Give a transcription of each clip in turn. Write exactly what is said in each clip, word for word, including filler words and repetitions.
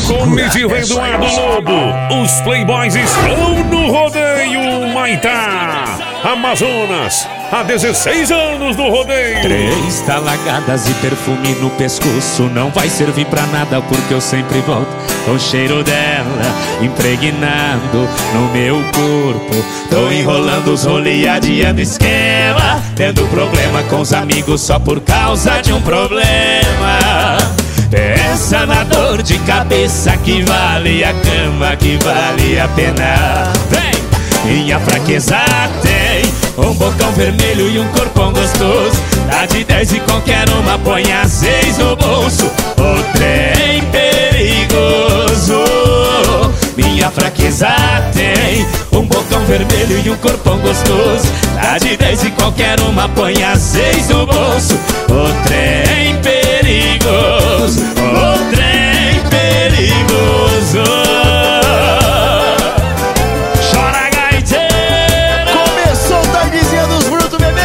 Comitiva Eduardo Lobo, os Playboys estão no rodeio Maitá, Amazonas, há dezesseis anos no rodeio. Três talagadas e perfume no pescoço não vai servir pra nada, porque eu sempre volto com o cheiro dela impregnado no meu corpo. Tô enrolando os rolê e adiando esquema, tendo problema com os amigos só por causa de um problema. Pensa na dor de cabeça que vale a cama, que vale a pena. Vem! Minha fraqueza tem um bocão vermelho e um corpão gostoso. Dá de dez e qualquer uma põe a seis no bolso. O trem perigoso. Minha fraqueza tem um bocão vermelho e um corpão gostoso. Dá de dez e qualquer uma põe a seis no bolso. O trem perigoso. O trem perigoso. Chora, gaiteiro. Começou o Tardezinha dos Brutos, bebê.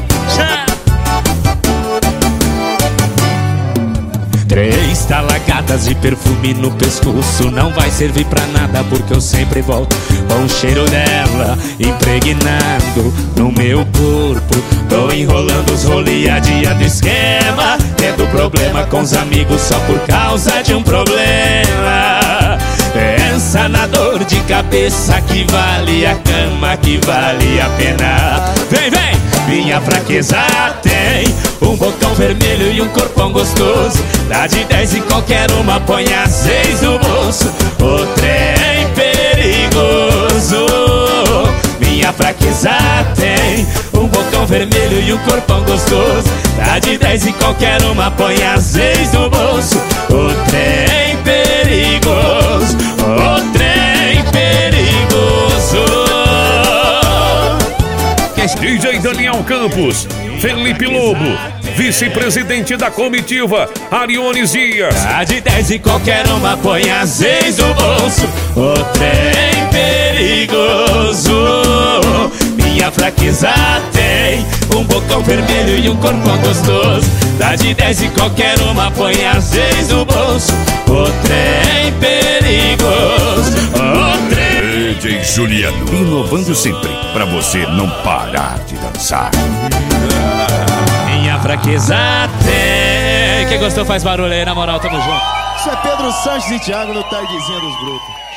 Três talagadas de perfume no pescoço não vai servir pra nada, porque eu sempre volto com o cheiro dela impregnado no meu corpo. Tô enrolando os rolê, adiando esquema, tendo problema com os amigos só por causa de um problema. Pensa na dor de cabeça que vale a cama, que vale a pena. Vem, vem! Minha fraqueza tem um bocão vermelho e um corpão gostoso. Dá de dez e qualquer uma põe a seis no bolso. O trem perigoso. Minha fraqueza tem um bocão vermelho e um corpão gostoso. Dá de dez e qualquer uma põe a seis no bolso. O trem perigoso. O trem perigoso. D J Daniel Campos, Felipe Lobo, vice-presidente da comitiva, Ariones Dias. Dá de dez e qualquer uma põe a seis no bolso. O trem perigoso. Minha fraqueza tem um bocão vermelho e um corpão gostoso. Dá de dez e qualquer uma põe a seis no bolso. O trem perigoso. O trem. D J Juliano, inovando sempre, pra você não parar de dançar. Minha fraqueza tem. Quem gostou faz barulho aí, na moral, tamo junto. Isso é Pedro Sanches e Thiago no Tardezinha dos Brutos.